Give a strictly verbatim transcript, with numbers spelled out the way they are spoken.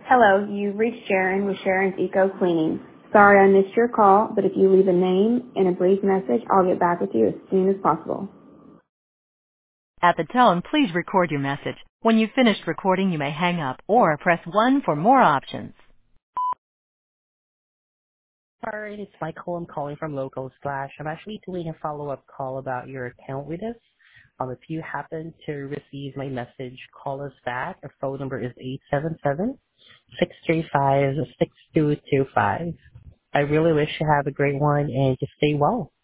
Hello, you've reached Sharon with Sharon's Eco Cleaning. Sorry I missed your call, but if you leave a name and a brief message, I'll get back with you as soon as possible. At the tone, please record your message. When you've finished recording, you may hang up or press one for more options. All right, it's Michael. I'm calling from Local Splash. I'm actually doing a follow-up call about your account with us. Um, if you happen to receive my message, call us back. Our phone number is eight seven seven, six three five, six two two five. I really wish you have a great one and just stay well.